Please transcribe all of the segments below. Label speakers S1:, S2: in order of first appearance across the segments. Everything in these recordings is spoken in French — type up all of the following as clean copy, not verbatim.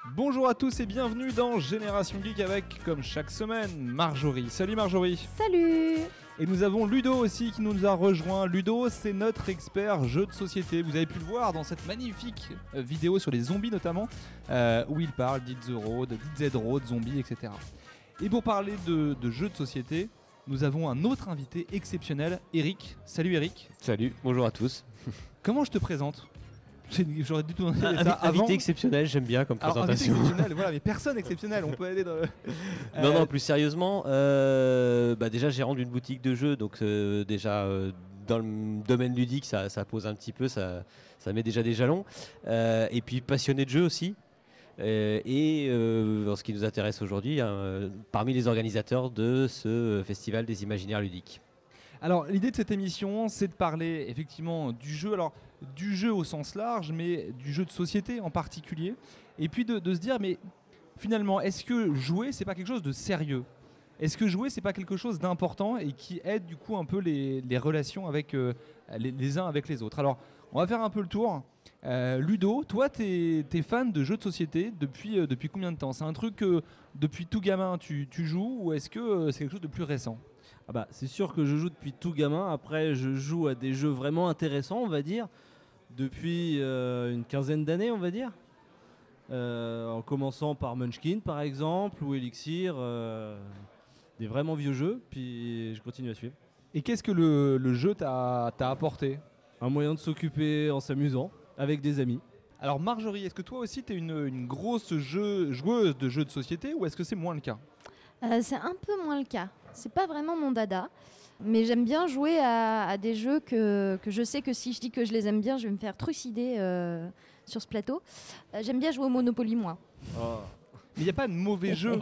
S1: Bonjour à tous et bienvenue dans Génération Geek avec, comme chaque semaine, Marjorie. Salut Marjorie.
S2: Salut.
S1: Et nous avons Ludo aussi qui nous a rejoint. Ludo, c'est notre expert jeu de société. Vous avez pu le voir dans cette magnifique vidéo sur les zombies notamment, où il parle d'Hit the Road, d'Hit the Road, zombies, etc. Et pour parler de jeux de société, nous avons un autre invité exceptionnel, Eric. Salut Eric.
S3: Salut, bonjour à tous.
S1: Comment je te présente ? J'aurais dû te demander ça avant.
S3: Invité exceptionnel, j'aime bien comme
S1: Alors,
S3: présentation.
S1: invité exceptionnel, voilà, mais personne exceptionnel. On peut aller dans.
S3: Non, plus sérieusement, déjà gérant d'une boutique de jeux, donc dans le domaine ludique, ça pose un petit peu, ça met déjà des jalons. Et puis passionné de jeux aussi. En ce qui nous intéresse aujourd'hui, parmi les organisateurs de ce festival des imaginaires ludiques.
S1: Alors l'idée de cette émission, c'est de parler effectivement du jeu, alors du jeu au sens large, mais du jeu de société en particulier, et puis de se dire, mais finalement, est-ce que jouer, c'est pas quelque chose de sérieux ? Est-ce que jouer, c'est pas quelque chose d'important et qui aide du coup un peu les relations avec les uns avec les autres ? Alors, on va faire un peu le tour. Ludo, toi, t'es fan de jeux de société depuis combien de temps ? C'est un truc que depuis tout gamin tu joues, ou est-ce que c'est quelque chose de plus récent ?
S4: Ah bah, c'est sûr que je joue depuis tout gamin. Après, je joue à des jeux vraiment intéressants, on va dire, depuis une quinzaine d'années, on va dire. En commençant par Munchkin, par exemple, ou Elixir, des vraiment vieux jeux, puis je continue à suivre.
S1: Et qu'est-ce que le jeu t'a apporté ?
S4: Un moyen de s'occuper en s'amusant, avec des amis.
S1: Alors Marjorie, est-ce que toi aussi t'es une grosse joueuse de jeux de société, ou est-ce que c'est moins le cas ?
S2: C'est un peu moins le cas. C'est pas vraiment mon dada. Mais j'aime bien jouer à des jeux que je sais que si je dis que je les aime bien, je vais me faire trucider sur ce plateau. J'aime bien jouer au Monopoly, moi.
S4: Oh.
S1: Mais il n'y a pas de mauvais jeux.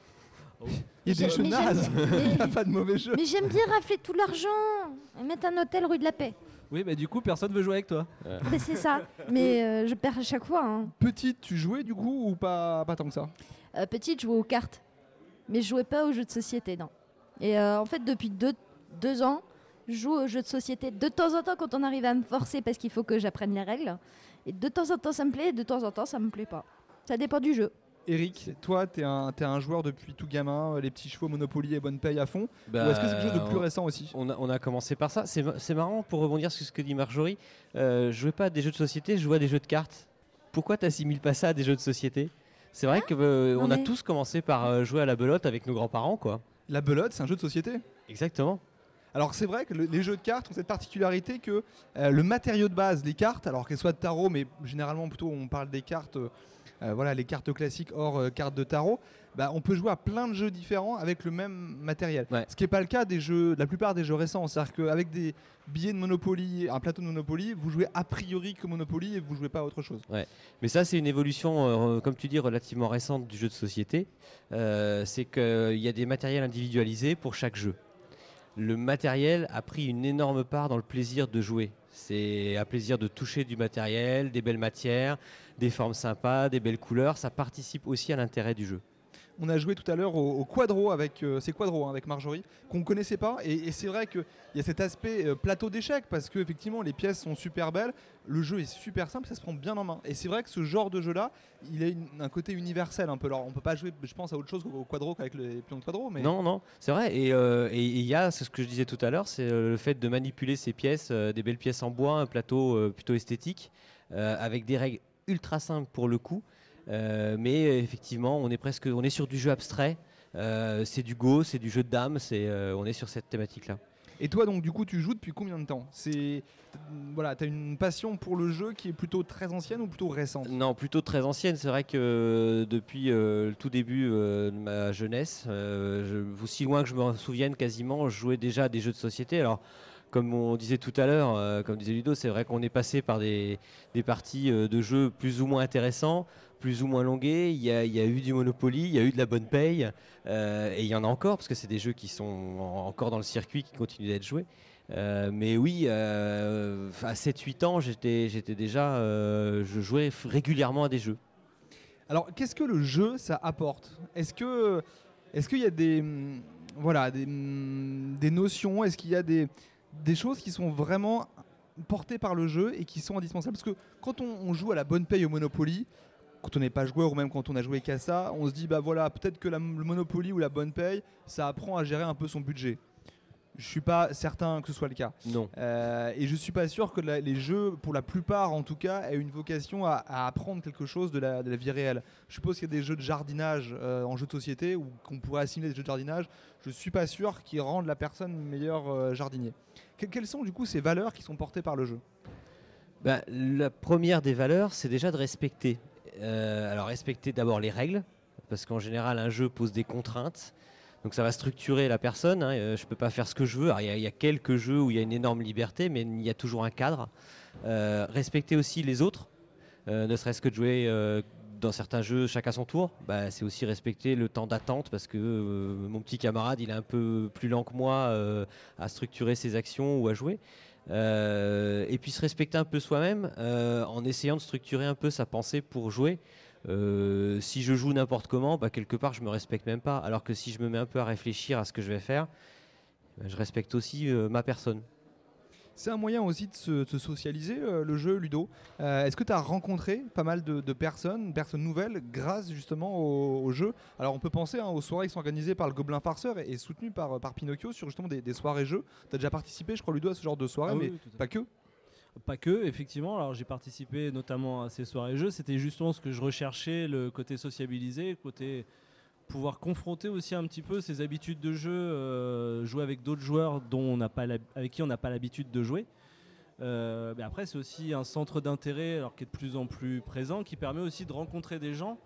S1: Il y a des jeux nazes. Il n'y a pas de mauvais jeux.
S2: Mais j'aime bien rafler tout l'argent et mettre un hôtel rue de la Paix.
S4: Oui, bah du coup, personne veut jouer avec toi.
S2: Mais c'est ça. Mais je perds à chaque fois. Hein.
S1: Petite, tu jouais du coup ou pas tant que ça ?
S2: Petite, je jouais aux cartes. Mais je jouais pas aux jeux de société, non. Et en fait, depuis deux ans, je joue aux jeux de société de temps en temps quand on arrive à me forcer parce qu'il faut que j'apprenne les règles. Et de temps en temps, ça me plaît, et de temps en temps, ça me plaît pas. Ça dépend du jeu.
S1: Eric, toi, t'es un joueur depuis tout gamin, les petits chevaux Monopoly et bonne paye à fond. Ou est-ce que c'est quelque chose de plus récent aussi ?
S3: On a commencé par ça. C'est marrant, pour rebondir sur ce que dit Marjorie. Je jouais pas à des jeux de société, je jouais à des jeux de cartes. Pourquoi t'assimiles pas ça à des jeux de société ? C'est vrai qu'on a tous commencé par jouer à la belote avec nos grands-parents, quoi.
S1: La belote, c'est un jeu de société ?
S3: Exactement.
S1: Alors c'est vrai que les jeux de cartes ont cette particularité que le matériau de base, les cartes, alors qu'elles soient de tarot, mais généralement plutôt on parle des cartes, les cartes classiques hors cartes de tarot, on peut jouer à plein de jeux différents avec le même matériel.
S3: Ouais.
S1: Ce qui n'est pas le cas de la plupart des jeux récents. C'est-à-dire qu'avec des billets de Monopoly, un plateau de Monopoly, vous jouez a priori que Monopoly et vous jouez pas à autre chose.
S3: Ouais. Mais ça, c'est une évolution, comme tu dis, relativement récente du jeu de société. C'est qu'il y a des matériels individualisés pour chaque jeu. Le matériel a pris une énorme part dans le plaisir de jouer. C'est un plaisir de toucher du matériel, des belles matières, des formes sympas, des belles couleurs. Ça participe aussi à l'intérêt du jeu.
S1: On a joué tout à l'heure au Quadro avec avec Marjorie, qu'on ne connaissait pas. Et c'est vrai qu'il y a cet aspect plateau d'échecs, parce qu'effectivement, les pièces sont super belles, le jeu est super simple, ça se prend bien en main. Et c'est vrai que ce genre de jeu-là, il a un côté universel un peu. Alors, on ne peut pas jouer, je pense, à autre chose qu'au Quadro qu'avec les pions de Quadro. Mais...
S3: Non, c'est vrai. Et il y a, c'est ce que je disais tout à l'heure, c'est le fait de manipuler ces pièces, des belles pièces en bois, un plateau plutôt esthétique, avec des règles ultra simples pour le coup. Mais effectivement, on est sur du jeu abstrait. C'est du Go, c'est du jeu de dames. On est sur cette thématique-là.
S1: Et toi, donc, du coup, tu joues depuis combien de temps ? T'as une passion pour le jeu qui est plutôt très ancienne ou plutôt récente ?
S3: Non, plutôt très ancienne. C'est vrai que depuis le tout début de ma jeunesse, aussi loin que je me souvienne quasiment, je jouais déjà à des jeux de société. Alors, comme on disait tout à l'heure, comme disait Ludo, c'est vrai qu'on est passé par des parties de jeux plus ou moins intéressants, plus ou moins longués. Il y a eu du Monopoly, il y a eu de la bonne paye, et il y en a encore, parce que c'est des jeux qui sont encore dans le circuit, qui continuent d'être joués. Mais oui, à 7-8 ans, j'étais déjà, je jouais régulièrement à des jeux.
S1: Alors, qu'est-ce que le jeu, ça apporte ? Est-ce qu'il y a des notions ? Est-ce qu'il y a des choses qui sont vraiment portées par le jeu et qui sont indispensables ? Parce que quand on joue à la bonne paye au Monopoly, quand on n'est pas joueur ou même quand on a joué qu'à ça, on se dit bah voilà, peut-être que le Monopoly ou la bonne paye, ça apprend à gérer un peu son budget. Je suis pas certain que ce soit le cas.
S3: Non.
S1: Et je suis pas sûr que les jeux, pour la plupart en tout cas, aient une vocation à apprendre quelque chose de la vie réelle. Je suppose qu'il y a des jeux de jardinage en jeu de société ou qu'on pourrait assimiler des jeux de jardinage. Je suis pas sûr qu'ils rendent la personne meilleur jardinier. Quelles sont du coup ces valeurs qui sont portées par le jeu ?
S3: Bah, la première des valeurs, c'est déjà de respecter. Alors respecter d'abord les règles, parce qu'en général un jeu pose des contraintes. Donc ça va structurer la personne, hein. Je ne peux pas faire ce que je veux. Il y a quelques jeux où il y a une énorme liberté, mais il y a toujours un cadre. Respecter aussi les autres, ne serait-ce que de jouer dans certains jeux chacun son tour. Bah, c'est aussi respecter le temps d'attente, parce que mon petit camarade il est un peu plus lent que moi à structurer ses actions ou à jouer. Et puis se respecter un peu soi-même en essayant de structurer un peu sa pensée pour jouer. Si je joue n'importe comment, bah, quelque part je me respecte même pas, alors que si je me mets un peu à réfléchir à ce que je vais faire, bah, je respecte aussi ma personne.
S1: C'est un moyen aussi de se socialiser, le jeu Ludo. Est-ce que tu as rencontré pas mal de personnes nouvelles, grâce justement au jeu ? Alors on peut penser aux soirées qui sont organisées par le Gobelin Farceur et soutenues par Pinocchio sur justement des soirées jeux. Tu as déjà participé, je crois, Ludo, à ce genre de soirée, mais
S4: oui,
S1: pas que.
S4: Pas que, effectivement. Alors j'ai participé notamment à ces soirées jeux. C'était justement ce que je recherchais, le côté sociabilisé, le côté pouvoir confronter aussi un petit peu ses habitudes de jeu, jouer avec d'autres joueurs avec qui on n'a pas l'habitude de jouer. Mais après, c'est aussi un centre d'intérêt alors, qui est de plus en plus présent, qui permet aussi de rencontrer des gens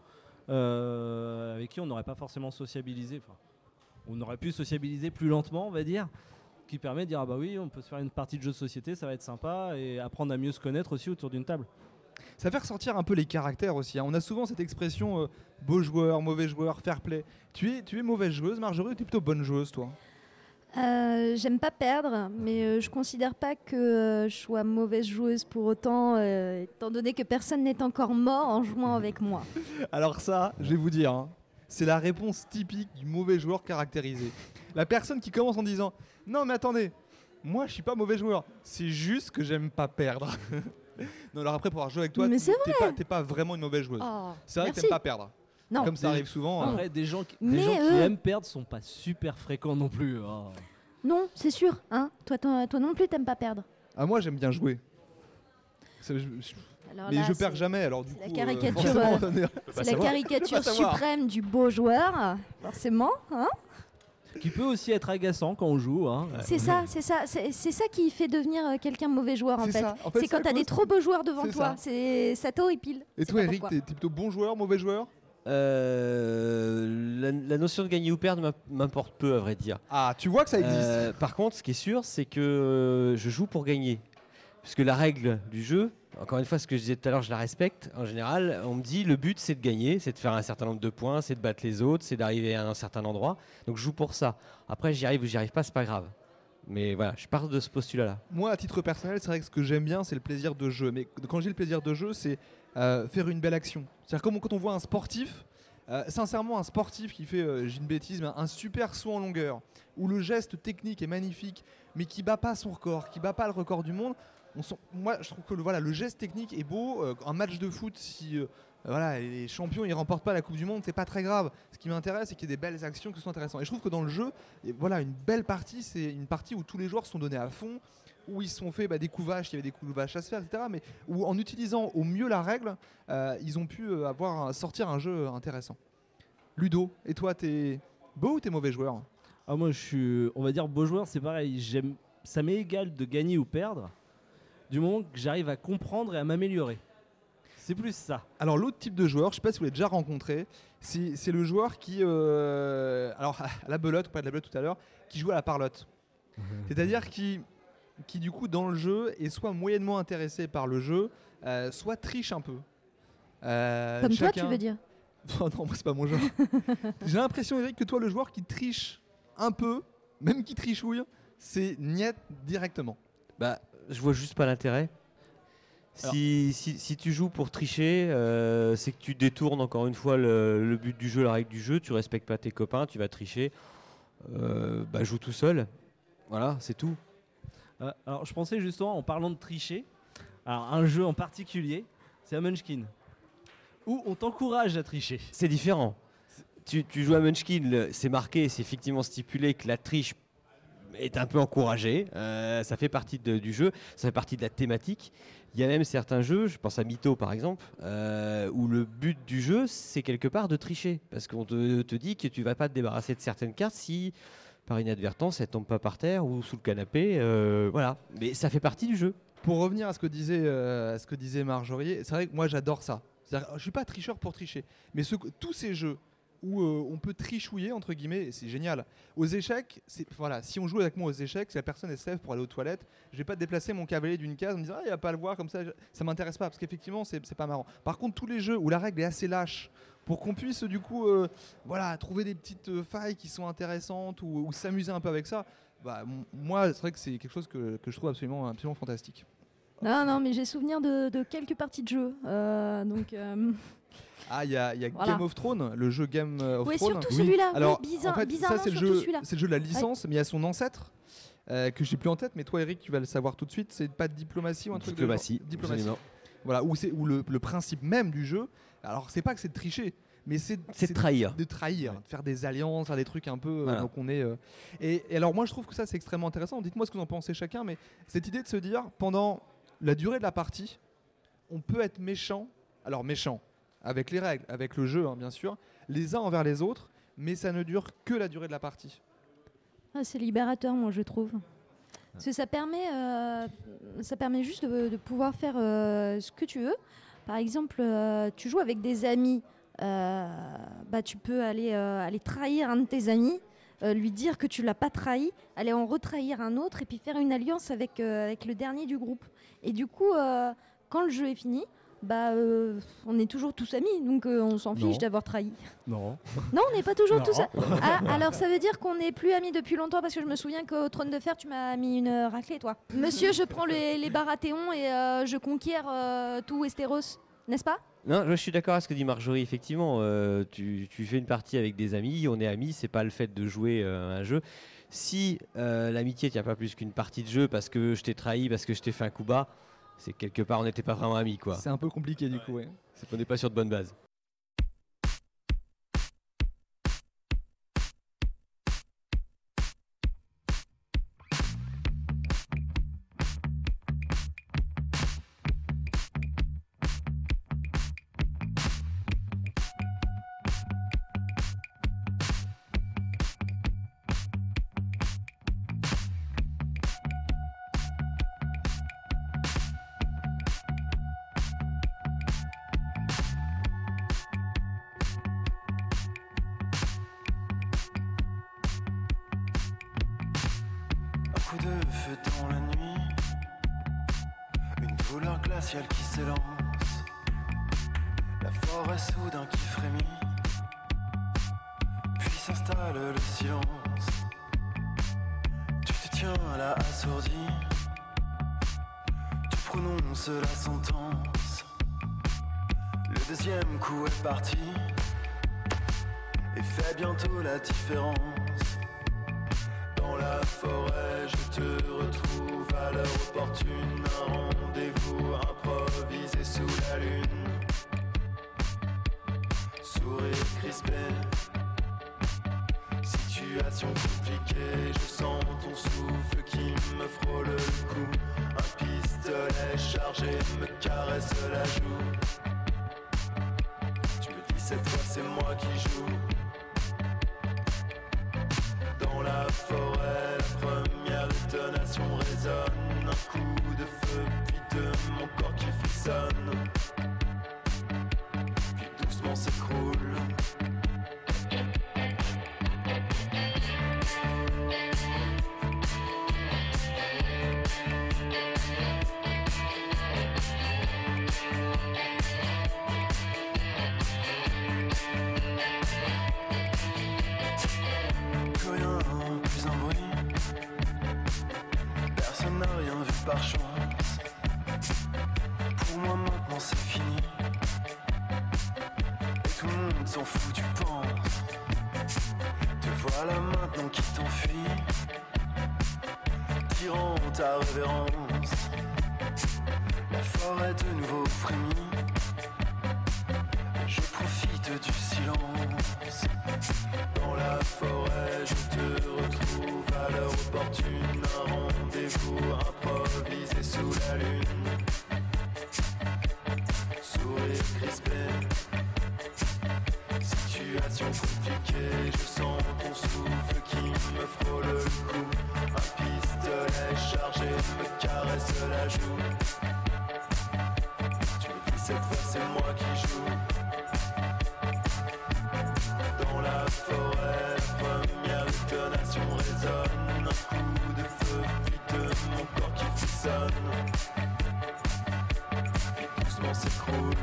S4: avec qui on n'aurait pas forcément sociabilisé. Enfin, on aurait pu sociabiliser plus lentement, on va dire, qui permet de dire ah bah oui, on peut se faire une partie de jeu de société, ça va être sympa, et apprendre à mieux se connaître aussi autour d'une table.
S1: Ça fait ressortir un peu les caractères aussi, hein. On a souvent cette expression beau joueur, mauvais joueur, fair play. Tu es mauvaise joueuse, Marjorie, ou tu es plutôt bonne joueuse, toi ?
S2: J'aime pas perdre, mais je considère pas que je sois mauvaise joueuse pour autant, étant donné que personne n'est encore mort en jouant avec moi.
S1: Alors ça, je vais vous dire, hein, c'est la réponse typique du mauvais joueur caractérisé. La personne qui commence en disant « Non mais attendez, moi je suis pas mauvais joueur, c'est juste que j'aime pas perdre. » Non, alors après, pour avoir joué avec toi,
S2: Mais c'est
S1: t'es pas vraiment une mauvaise joueuse.
S2: Oh,
S1: C'est vrai
S2: merci.
S1: que t'aimes pas perdre.
S2: Non.
S1: Comme ça arrive souvent.
S4: Après, des gens qui
S2: Mais
S4: aiment perdre sont pas super fréquents non plus. Oh.
S2: Non, c'est sûr. Hein, toi non plus, t'aimes pas perdre.
S1: Ah, moi j'aime bien jouer.
S2: Alors
S1: Mais
S2: là,
S1: je perds
S2: c'est-
S1: jamais, alors du
S2: c'est la
S1: coup.
S2: caricature,
S1: forcément,
S2: C'est la caricature
S1: Je peux pas savoir.
S2: suprême du beau joueur, forcément. Hein,
S4: Qui peut aussi être agaçant quand on joue. Hein.
S2: c'est ça qui fait devenir quelqu'un mauvais joueur en
S1: C'est
S2: fait.
S1: ça. En fait,
S2: C'est quand
S1: à
S2: t'as des
S1: cause-
S2: trop beaux joueurs devant
S1: c'est
S2: toi. Ça t'horripile.
S1: Et
S2: Je sais
S1: toi,
S2: pas
S1: Eric,
S2: pourquoi.
S1: t'es plutôt bon joueur, mauvais joueur ?
S3: La notion de gagner ou perdre m'importe peu, à vrai dire.
S1: Ah, tu vois que ça existe.
S3: Par contre, ce qui est sûr, c'est que je joue pour gagner. Puisque la règle du jeu, encore une fois, ce que je disais tout à l'heure, je la respecte. En général, on me dit le but, c'est de gagner, c'est de faire un certain nombre de points, c'est de battre les autres, c'est d'arriver à un certain endroit. Donc je joue pour ça. Après, j'y arrive ou j'y arrive pas, c'est pas grave. Mais voilà, je pars de ce postulat-là.
S1: Moi, à titre personnel, c'est vrai que ce que j'aime bien, c'est le plaisir de jeu. Mais quand j'ai le plaisir de jeu, c'est faire une belle action. C'est-à-dire comme quand on voit un sportif, sincèrement, un sportif qui fait, j'ai une bêtise, mais un super saut en longueur, où le geste technique est magnifique, mais qui bat pas son record, qui bat pas le record du monde. Moi, je trouve que le geste technique est beau. Un match de foot, si les champions ils remportent pas la Coupe du Monde, c'est pas très grave. Ce qui m'intéresse, c'est qu'il y ait des belles actions qui sont intéressantes. Et je trouve que dans le jeu, une belle partie, c'est une partie où tous les joueurs sont donnés à fond, où ils se sont fait des coups vaches, il y avait des coups vaches à se faire, etc. Mais où en utilisant au mieux la règle, ils ont pu sortir un jeu intéressant. Ludo, et toi, t'es beau ou t'es mauvais joueur ?
S4: Ah, moi, je suis, on va dire, beau joueur, c'est pareil. Ça m'est égal de gagner ou perdre, du moment que j'arrive à comprendre et à m'améliorer. C'est plus ça.
S1: Alors l'autre type de joueur, je ne sais pas si vous l'avez déjà rencontré, c'est le joueur qui, alors à la belote, on parlait de la belote tout à l'heure, qui joue à la parlotte. C'est-à-dire qui du coup dans le jeu est soit moyennement intéressé par le jeu, soit triche un peu.
S2: Comme toi, tu veux dire.
S1: Oh non, moi c'est pas mon genre. J'ai l'impression, Eric, que toi le joueur qui triche un peu, même qui trichouille, c'est niet directement.
S3: Bah, je vois juste pas l'intérêt. Si tu joues pour tricher, c'est que tu détournes encore une fois le but du jeu, la règle du jeu, tu respectes pas tes copains, tu vas tricher. Joue tout seul. Voilà, c'est tout.
S4: Alors, je pensais justement, en parlant de tricher, alors un jeu en particulier, c'est à Munchkin. Ou on t'encourage à tricher.
S3: C'est différent. Tu joues à Munchkin, c'est marqué, c'est effectivement stipulé que la triche est un peu encouragée. Ça fait partie du jeu, ça fait partie de la thématique. Il y a même certains jeux, je pense à Mytho par exemple, où le but du jeu, c'est quelque part de tricher. Parce qu'on te dit que tu vas pas te débarrasser de certaines cartes si, par inadvertance, elles tombent pas par terre ou sous le canapé. Voilà. Mais ça fait partie du jeu.
S1: Pour revenir à ce que disait Marjorie, c'est vrai que moi j'adore ça. C'est-à-dire, je suis pas tricheur pour tricher, mais tous ces jeux où on peut trichouiller entre guillemets, c'est génial. Aux échecs, voilà, si on joue avec moi aux échecs, si la personne est safe pour aller aux toilettes, je vais pas déplacer mon cavalier d'une case en me disant il va pas le voir comme ça m'intéresse pas parce qu'effectivement c'est pas marrant. Par contre, tous les jeux où la règle est assez lâche pour qu'on puisse du coup voilà, trouver des petites failles qui sont intéressantes ou s'amuser un peu avec ça, bah, moi c'est vrai que c'est quelque chose que je trouve absolument fantastique.
S2: Non, mais j'ai souvenir de quelques parties de jeu.
S1: Ah, il y a
S2: voilà.
S1: Game of Thrones, le jeu Game of
S2: Ouais,
S1: Thrones.
S2: surtout celui-là.
S1: Alors,
S2: bizarre,
S1: en fait,
S2: bizarrement,
S1: ça c'est le
S2: surtout
S1: jeu,
S2: celui-là.
S1: c'est le jeu de la licence, mais il y a son ancêtre que j'ai plus en tête. Mais toi, Eric, tu vas le savoir tout de suite. C'est pas de diplomatie ou un truc
S3: Diplomatie.
S1: de genre Voilà, où le principe même du jeu. Alors, c'est pas que c'est de tricher, mais c'est
S3: de trahir.
S1: de trahir,
S3: Ouais.
S1: de faire des alliances, faire des trucs un peu.
S3: Voilà.
S1: Donc on est. Et alors moi, je trouve que ça c'est extrêmement intéressant. Dites-moi ce que vous en pensez chacun, mais cette idée de se dire pendant la durée de la partie, on peut être méchant. Alors méchant avec les règles, avec le jeu, hein, bien sûr, les uns envers les autres, mais ça ne dure que la durée de la partie.
S2: Ah, c'est libérateur, moi, je trouve. Parce que ça permet juste de pouvoir faire ce que tu veux. Par exemple, tu joues avec des amis, tu peux aller trahir un de tes amis, lui dire que tu l'as pas trahi, aller en retrahir un autre et puis faire une alliance avec le dernier du groupe. Et du coup, quand le jeu est fini, on est toujours tous amis, donc on s'en fiche d'avoir trahi.
S4: Non.
S2: Non, on n'est pas toujours
S4: Non.
S2: tous amis. Ah, alors ça veut dire qu'on n'est plus amis depuis longtemps parce que je me souviens qu'au Trône de Fer, tu m'as mis une raclée, toi. Monsieur, je prends les Baratheons et je conquiers tout Westeros, n'est-ce pas?
S3: Non, je suis d'accord avec ce que dit Marjorie. Effectivement, tu fais une partie avec des amis, on est amis, c'est pas le fait de jouer un jeu. Si l'amitié tient pas plus qu'une partie de jeu parce que je t'ai trahi, parce que je t'ai fait un coup bas, c'est quelque part on n'était pas vraiment amis, quoi.
S1: C'est un peu compliqué du coup. Ouais.
S3: C'est qu'on n'est pas sur de bonnes bases.
S5: Coup de feu dans la nuit, une douleur glaciale qui s'élance, la forêt soudain qui frémit, puis s'installe le silence. Tu te tiens là assourdi, tu prononces la sentence. Le deuxième coup est parti et fait bientôt la différence. Dans la forêt, je te retrouve à l'heure opportune. Un rendez-vous improvisé sous la lune. Sourire crispé, situation compliquée. Je sens ton souffle qui me frôle le cou. Un pistolet chargé me caresse la joue. Tu me dis cette fois c'est moi qui joue. Dans la forêt, la première détonation résonne. Un coup de feu, puis de mon corps qui frissonne, puis doucement s'écroule. Plus rien, plus un bruit. Personne n'a rien vu par chance. Pour moi maintenant c'est fini. Et tout le monde s'en fout, tu penses. Te voilà maintenant qui t'enfuis, tirant ta révérence. La forêt de nouveau frémit, piste du silence. Dans la forêt, je te retrouve à l'heure opportune. Un rendez-vous improvisé sous la lune. Sourire crispé, situation compliquée. Je sens ton souffle qui me frôle le cou. Un pistolet chargé me caresse la joue. Tu me dis cette fois c'est moi qui joue. Dans la forêt, la première détonation résonne. Un coup de feu, puis de mon corps qui frissonne. Puis doucement s'écroule.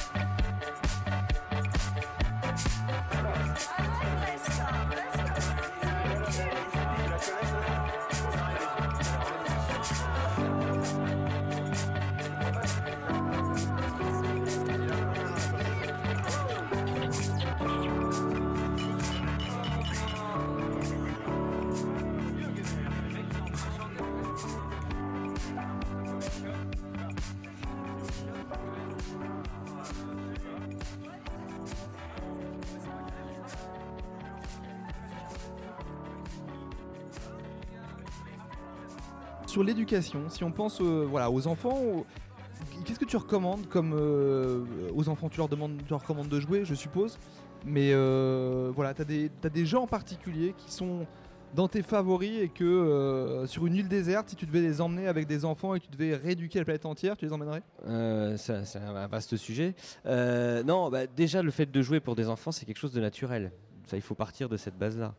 S1: Sur l'éducation, si on pense aux enfants, qu'est-ce que tu recommandes comme aux enfants, tu leur recommandes de jouer, je suppose, mais t'as des jeux en particulier qui sont dans tes favoris et que sur une île déserte, si tu devais les emmener avec des enfants et que tu devais rééduquer la planète entière, tu les emmènerais?
S3: C'est un vaste sujet. Déjà, le fait de jouer pour des enfants, c'est quelque chose de naturel. Ça, il faut partir de cette base-là.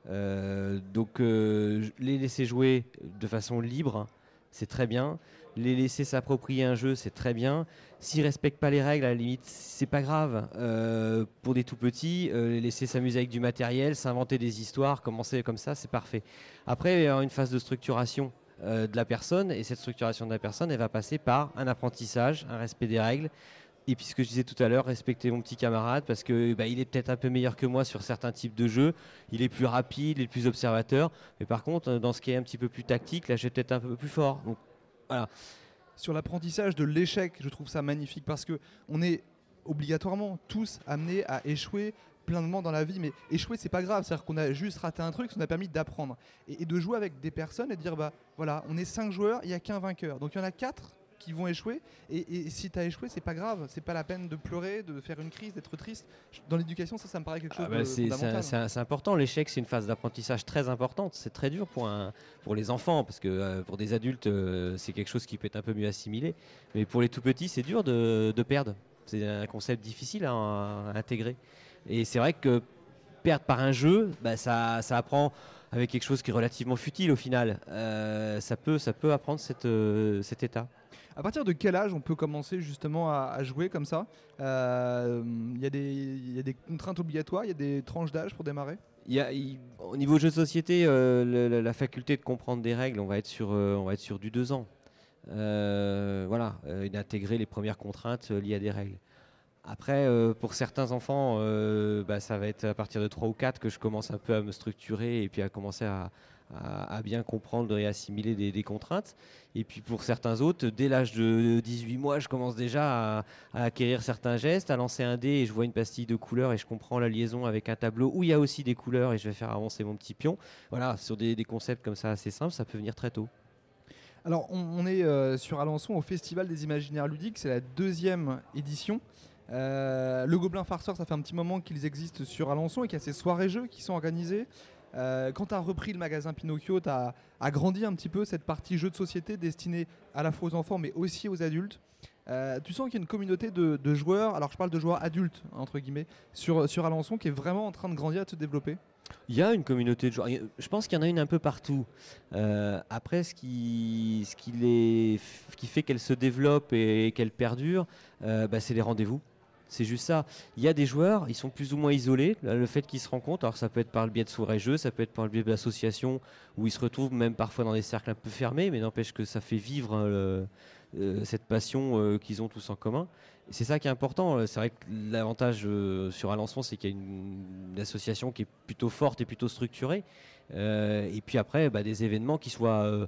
S3: Les laisser jouer de façon libre, c'est très bien. Les laisser s'approprier un jeu, c'est très bien. S'ils ne respectent pas les règles, à la limite, c'est pas grave. Pour des tout petits, les laisser s'amuser avec du matériel, s'inventer des histoires, commencer comme ça, c'est parfait. Après, il y a une phase de structuration de la personne, et cette structuration de la personne, elle va passer par un apprentissage, un respect des règles. Et puis ce que je disais tout à l'heure, respecter mon petit camarade parce que il est peut-être un peu meilleur que moi sur certains types de jeux, il est plus rapide, il est plus observateur, mais par contre dans ce qui est un petit peu plus tactique, là j'ai peut-être un peu plus fort. Donc voilà.
S1: Sur l'apprentissage de l'échec, je trouve ça magnifique parce que on est obligatoirement tous amenés à échouer plein de moments dans la vie, mais échouer c'est pas grave, c'est-à-dire qu'on a juste raté un truc, ça nous a permis d'apprendre et de jouer avec des personnes et de dire on est 5 joueurs, il n'y a qu'un vainqueur, donc il y en a 4 qui vont échouer et si tu as échoué c'est pas grave, c'est pas la peine de pleurer, de faire une crise, d'être triste. Dans l'éducation ça me paraît quelque chose de fondamental.
S3: C'est important, l'échec c'est une phase d'apprentissage très importante, c'est très dur pour les enfants parce que pour des adultes c'est quelque chose qui peut être un peu mieux assimilé, mais pour les tout petits c'est dur de perdre, c'est un concept difficile à intégrer et c'est vrai que perdre par un jeu ça apprend avec quelque chose qui est relativement futile au final, ça peut apprendre cet état.
S1: À partir de quel âge on peut commencer justement à jouer comme ça? Il y a des contraintes obligatoires, il y a des tranches d'âge pour démarrer?
S3: Au niveau jeu de société, la faculté de comprendre des règles, on va être sur du 2 ans. Et d'intégrer les premières contraintes liées à des règles. Après, pour certains enfants, ça va être à partir de 3 ou 4 que je commence un peu à me structurer et puis à commencer à bien comprendre et assimiler des contraintes. Et puis pour certains autres, dès l'âge de 18 mois, je commence déjà à acquérir certains gestes, à lancer un dé et je vois une pastille de couleurs et je comprends la liaison avec un tableau où il y a aussi des couleurs et je vais faire avancer mon petit pion. Voilà, sur des concepts comme ça assez simples, ça peut venir très tôt.
S1: Alors on est sur Alençon au Festival des Imaginaires Ludiques, c'est la 2e édition. Le Gobelin Farceur, ça fait un petit moment qu'ils existent sur Alençon et qu'il y a ces soirées jeux qui sont organisées. Quand tu as repris le magasin Pinocchio, tu as agrandi un petit peu cette partie jeux de société destinée à la fois aux enfants mais aussi aux adultes. Tu sens qu'il y a une communauté de joueurs, alors je parle de joueurs adultes entre guillemets, sur Alençon qui est vraiment en train de grandir et de se développer?
S3: Il y a une communauté de joueurs, je pense qu'il y en a une un peu partout. Après ce qui fait qu'elle se développe et qu'elle perdure, c'est les rendez-vous. C'est juste ça. Il y a des joueurs, ils sont plus ou moins isolés. Là, le fait qu'ils se rencontrent, alors ça peut être par le biais de soirées-jeux, ça peut être par le biais d'associations où ils se retrouvent même parfois dans des cercles un peu fermés, mais n'empêche que ça fait vivre cette passion qu'ils ont tous en commun. Et c'est ça qui est important. C'est vrai que l'avantage sur Alençon, c'est qu'il y a une association qui est plutôt forte et plutôt structurée. Et puis après, des événements qui soient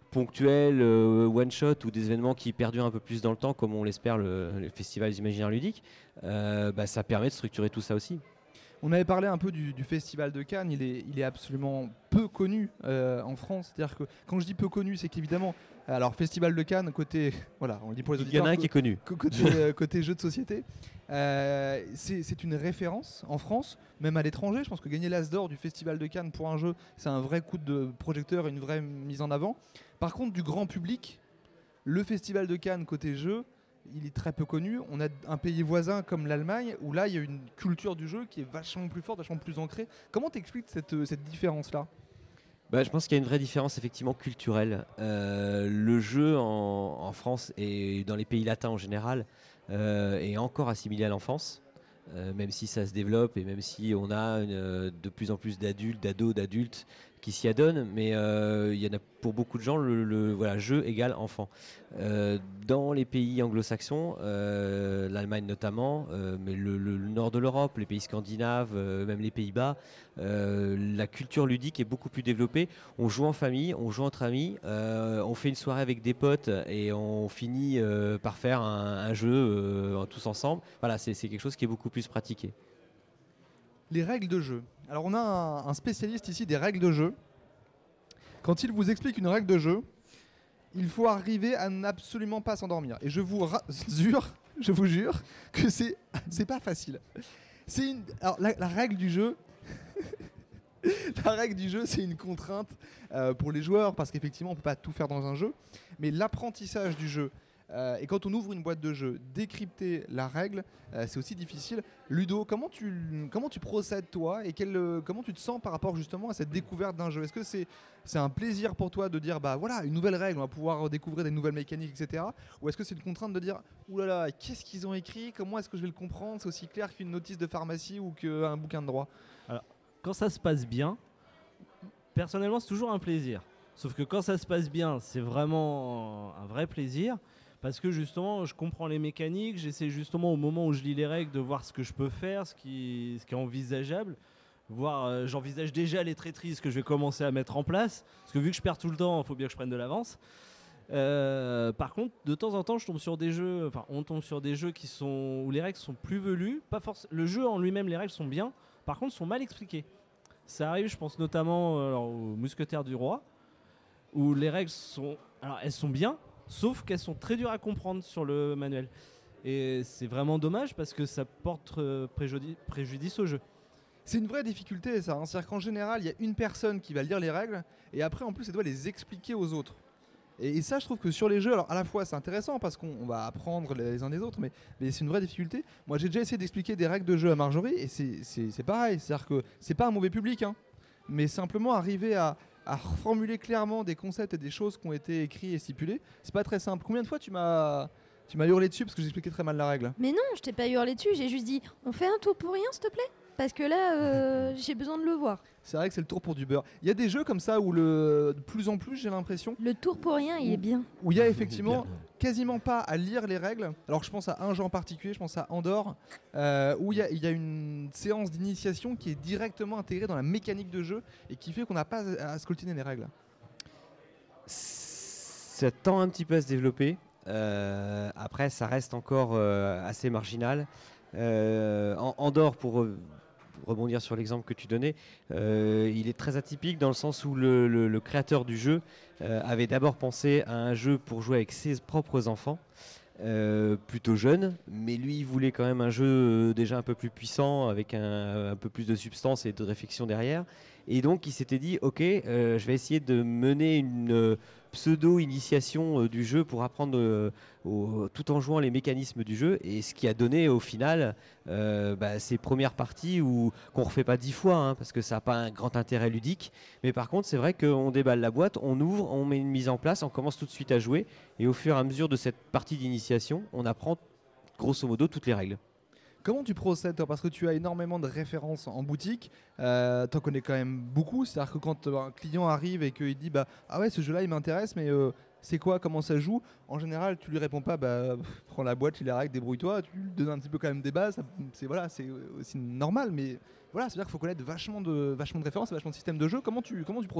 S3: ponctuels, one shot ou des événements qui perdurent un peu plus dans le temps, comme on l'espère le festival des imaginaires ludiques, ça permet de structurer tout ça aussi.
S1: On avait parlé un peu du Festival de Cannes, il est absolument peu connu en France. C'est-à-dire que quand je dis peu connu, c'est qu'évidemment, alors Festival de Cannes, côté, voilà, on le dit pour les auditeurs,
S3: Il y en a un qui est connu.
S1: côté jeux de société, c'est une référence en France, même à l'étranger. Je pense que gagner l'As d'or du Festival de Cannes pour un jeu, c'est un vrai coup de projecteur et une vraie mise en avant. Par contre, du grand public, le Festival de Cannes côté jeu, il est très peu connu. On a un pays voisin comme l'Allemagne où là il y a une culture du jeu qui est vachement plus forte, vachement plus ancrée. Comment t'expliques cette différence-là ?
S3: Je pense qu'il y a une vraie différence effectivement culturelle. Le jeu en France et dans les pays latins en général est encore assimilé à l'enfance. Même si ça se développe et même si on a de plus en plus d'ados qui s'y adonnent, mais il y en a pour beaucoup de gens, voilà, jeu égale enfant. Dans les pays anglo-saxons, l'Allemagne notamment, mais le nord de l'Europe, les pays scandinaves, même les Pays-Bas, la culture ludique est beaucoup plus développée. On joue en famille, on joue entre amis, on fait une soirée avec des potes et on finit par faire un jeu tous ensemble. Voilà, c'est quelque chose qui est beaucoup plus pratiqué.
S1: Les règles de jeu. Alors on a un spécialiste ici des règles de jeu. Quand il vous explique une règle de jeu, il faut arriver à n'absolument pas s'endormir. Et je vous jure que c'est pas facile. Alors la règle du jeu, la règle du jeu, c'est une contrainte pour les joueurs parce qu'effectivement on peut pas tout faire dans un jeu. Mais l'apprentissage du jeu. Et quand on ouvre une boîte de jeu, décrypter la règle, c'est aussi difficile. Ludo, comment tu procèdes toi et comment tu te sens par rapport justement à cette découverte d'un jeu ? Est-ce que c'est un plaisir pour toi de dire bah voilà une nouvelle règle, on va pouvoir découvrir des nouvelles mécaniques, etc. Ou est-ce que c'est une contrainte de dire oulala, qu'est-ce qu'ils ont écrit ? Comment est-ce que je vais le comprendre ? C'est aussi clair qu'une notice de pharmacie ou qu'un bouquin de droit.
S4: Alors, quand ça se passe bien, personnellement c'est toujours un plaisir. Sauf que quand ça se passe bien, c'est vraiment un vrai plaisir. Parce que justement, je comprends les mécaniques, j'essaie justement au moment où je lis les règles de voir ce que je peux faire, ce qui est envisageable. J'envisage déjà les traîtrises que je vais commencer à mettre en place. Parce que vu que je perds tout le temps, il faut bien que je prenne de l'avance. Par contre, de temps en temps, on tombe sur des jeux où les règles sont plus velues. Le jeu en lui-même, les règles sont bien. Par contre, sont mal expliquées. Ça arrive, je pense notamment aux Mousquetaires du Roi, où les règles elles sont bien, sauf qu'elles sont très dures à comprendre sur le manuel. Et c'est vraiment dommage parce que ça porte préjudice au jeu.
S1: C'est une vraie difficulté ça, hein. C'est-à-dire qu'en général, il y a une personne qui va lire les règles et après en plus elle doit les expliquer aux autres. Et ça je trouve que sur les jeux, alors à la fois c'est intéressant parce qu'on va apprendre les uns des autres, mais c'est une vraie difficulté. Moi j'ai déjà essayé d'expliquer des règles de jeu à Marjorie et c'est pareil, c'est-à-dire que c'est pas un mauvais public, hein, mais simplement arriver à reformuler clairement des concepts et des choses qui ont été écrits et stipulés, c'est pas très simple. Combien de fois tu m'as hurlé dessus parce que j'expliquais très mal la règle ?
S2: Mais non, je t'ai pas hurlé dessus, j'ai juste dit on fait un tour pour rien s'il te plaît ? Parce que là, j'ai besoin de le voir.
S1: C'est vrai que c'est le tour pour du beurre. Il y a des jeux comme ça où de plus en plus, j'ai l'impression,
S2: Le tour pour rien, il est bien.
S1: où il y a effectivement quasiment pas à lire les règles. Alors je pense à un jeu en particulier, je pense à Andorre, où il y a une séance d'initiation qui est directement intégrée dans la mécanique de jeu et qui fait qu'on n'a pas à scrutiner les règles.
S3: Ça tend un petit peu à se développer. Après, ça reste encore assez marginal. Andorre, pour rebondir sur l'exemple que tu donnais, il est très atypique dans le sens où le créateur du jeu avait d'abord pensé à un jeu pour jouer avec ses propres enfants, plutôt jeunes, mais lui il voulait quand même un jeu déjà un peu plus puissant, avec un peu plus de substance et de réflexion derrière. Et donc il s'était dit ok, je vais essayer de mener une pseudo-initiation du jeu pour apprendre tout en jouant les mécanismes du jeu, et ce qui a donné au final ces premières parties qu'on refait pas 10 fois, hein, parce que ça n'a pas un grand intérêt ludique, mais par contre c'est vrai qu'on déballe la boîte, on ouvre, on met une mise en place, on commence tout de suite à jouer, et au fur et à mesure de cette partie d'initiation on apprend grosso modo toutes les règles.
S1: Comment tu procèdes toi ? Parce que tu as énormément de références en boutique, t'en connais quand même beaucoup, c'est-à-dire que quand un client arrive et qu'il dit ah ouais ce jeu là il m'intéresse mais c'est quoi, comment ça joue ? En général tu lui réponds pas prends la boîte, lis les règles, débrouille-toi, tu lui donnes un petit peu quand même des bases, c'est aussi normal, mais voilà, c'est-à-dire qu'il faut connaître vachement de références et vachement de systèmes de jeu. Comment tu procèdes ?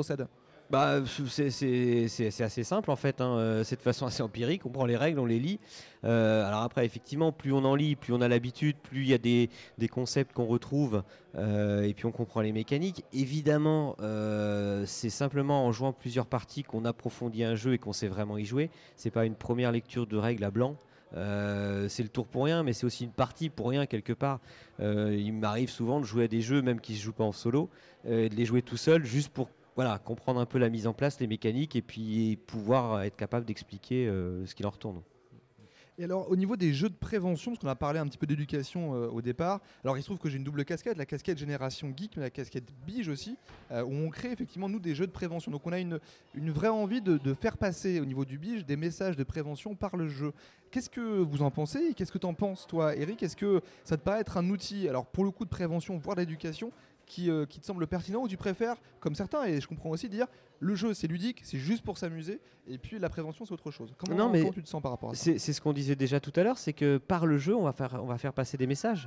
S3: Bah, c'est assez simple en fait, hein. C'est de façon assez empirique, on prend les règles, on les lit. Alors après, effectivement, plus on en lit, plus on a l'habitude, plus il y a des concepts qu'on retrouve et puis on comprend les mécaniques. Évidemment, c'est simplement en jouant plusieurs parties qu'on approfondit un jeu et qu'on sait vraiment y jouer. C'est pas une première lecture de règles à blanc. C'est le tour pour rien, mais c'est aussi une partie pour rien quelque part. Il m'arrive souvent de jouer à des jeux, même qui se jouent pas en solo, de les jouer tout seul, juste pour comprendre un peu la mise en place, les mécaniques, et puis pouvoir être capable d'expliquer ce qui leur tourne.
S1: Et alors, au niveau des jeux de prévention, parce qu'on a parlé un petit peu d'éducation au départ, alors il se trouve que j'ai une double casquette, la casquette Génération Geek, mais la casquette Bige aussi, où on crée effectivement, nous, des jeux de prévention. Donc on a une vraie envie de faire passer au niveau du Bige des messages de prévention par le jeu. Qu'est-ce que vous en pensez et qu'est-ce que tu en penses, toi, Eric? Est-ce que ça te paraît être un outil, alors pour le coup de prévention, voire d'éducation, qui te semble pertinent, ou tu préfères, comme certains, et je comprends aussi, dire le jeu c'est ludique, c'est juste pour s'amuser, et puis la prévention c'est autre chose. Comment tu te sens par rapport à ça?
S3: C'est ce qu'on disait déjà tout à l'heure, c'est que par le jeu on va faire passer des messages.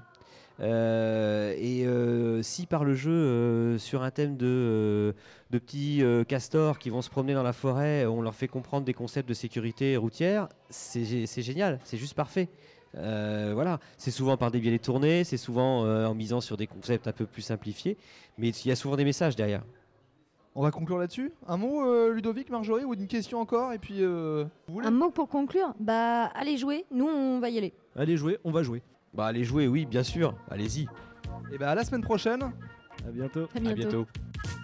S3: Si par le jeu, sur un thème de petits castors qui vont se promener dans la forêt, on leur fait comprendre des concepts de sécurité routière, c'est génial, c'est juste parfait. Voilà, c'est souvent par des biais détournés, c'est souvent en misant sur des concepts un peu plus simplifiés, mais il y a souvent des messages derrière.
S1: On va conclure là-dessus. Un mot, Ludovic, Marjorie, ou une question encore, et puis vous voulez
S2: Un mot pour conclure, bah allez jouer, nous on va y aller.
S4: Allez jouer, on va jouer.
S3: Bah allez jouer, oui, bien sûr, allez-y.
S1: Et bah à la semaine prochaine.
S4: À bientôt.
S2: À bientôt.
S3: À bientôt.